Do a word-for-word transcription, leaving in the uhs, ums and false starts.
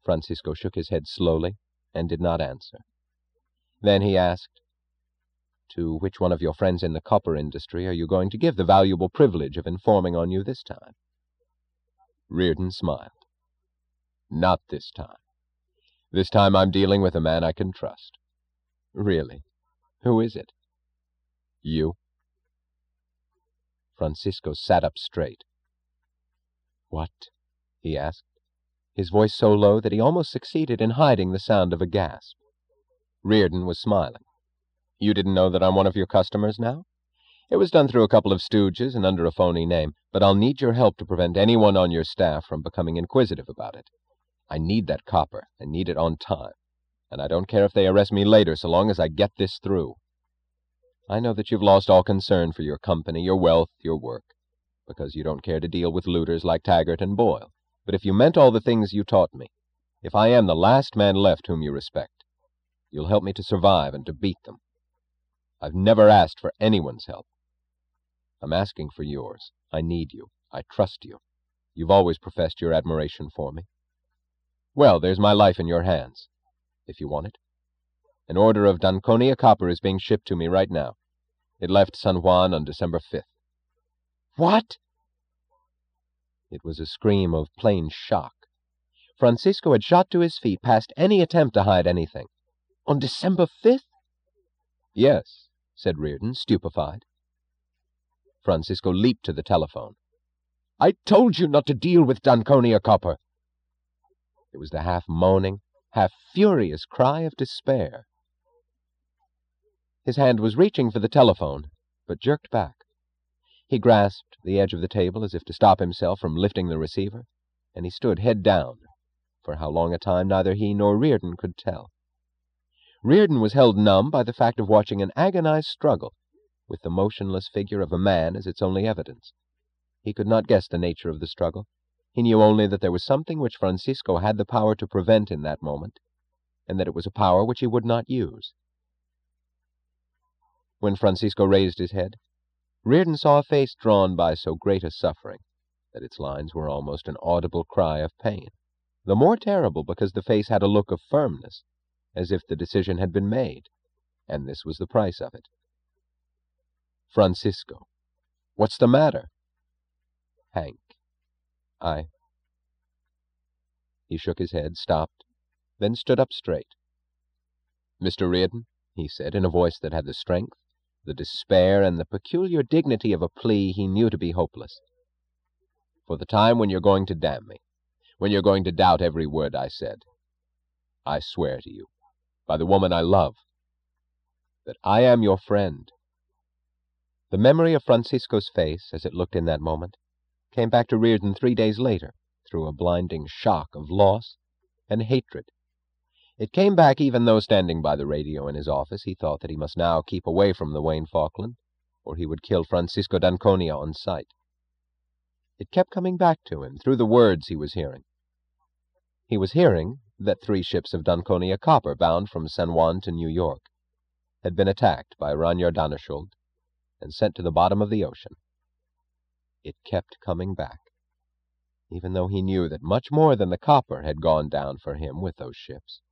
Francisco shook his head slowly and did not answer. Then he asked, "To which one of your friends in the copper industry are you going to give the valuable privilege of informing on you this time?" Reardon smiled. "Not this time. This time I'm dealing with a man I can trust." "Really? Who is it?" "You." Francisco sat up straight. "What?" he asked, his voice so low that he almost succeeded in hiding the sound of a gasp. Reardon was smiling. "You didn't know that I'm one of your customers now? It was done through a couple of stooges and under a phony name, but I'll need your help to prevent anyone on your staff from becoming inquisitive about it. I need that copper, and need it on time, and I don't care if they arrest me later so long as I get this through. I know that you've lost all concern for your company, your wealth, your work, because you don't care to deal with looters like Taggart and Boyle. But if you meant all the things you taught me, if I am the last man left whom you respect, you'll help me to survive and to beat them. I've never asked for anyone's help. I'm asking for yours. I need you. I trust you. You've always professed your admiration for me. Well, there's my life in your hands, if you want it. An order of Danconia copper is being shipped to me right now. It left San Juan on December fifth. "What?" It was a scream of plain shock. Francisco had shot to his feet past any attempt to hide anything. "On December fifth?" "Yes," said Reardon, stupefied. Francisco leaped to the telephone. "I told you not to deal with Danconia copper." It was the half-moaning, half-furious cry of despair. His hand was reaching for the telephone, but jerked back. He grasped the edge of the table as if to stop himself from lifting the receiver, and he stood head down, for how long a time neither he nor Reardon could tell. Reardon was held numb by the fact of watching an agonized struggle, with the motionless figure of a man as its only evidence. He could not guess the nature of the struggle. He knew only that there was something which Francisco had the power to prevent in that moment, and that it was a power which he would not use. When Francisco raised his head, Reardon saw a face drawn by so great a suffering that its lines were almost an audible cry of pain, the more terrible because the face had a look of firmness, as if the decision had been made, and this was the price of it. "Francisco, what's the matter?" "Hank, I—" He shook his head, stopped, then stood up straight. "Mister Reardon," he said in a voice that had the strength, the despair, and the peculiar dignity of a plea he knew to be hopeless. "For the time when you're going to damn me, when you're going to doubt every word I said, I swear to you, by the woman I love, that I am your friend." The memory of Francisco's face, as it looked in that moment, came back to Reardon three days later, through a blinding shock of loss and hatred. It came back even though, standing by the radio in his office, he thought that he must now keep away from the Wayne Falkland, or he would kill Francisco Danconia on sight. It kept coming back to him through the words he was hearing. He was hearing that three ships of Danconia copper bound from San Juan to New York had been attacked by Ragnar Daneskjold and sent to the bottom of the ocean. It kept coming back, even though he knew that much more than the copper had gone down for him with those ships.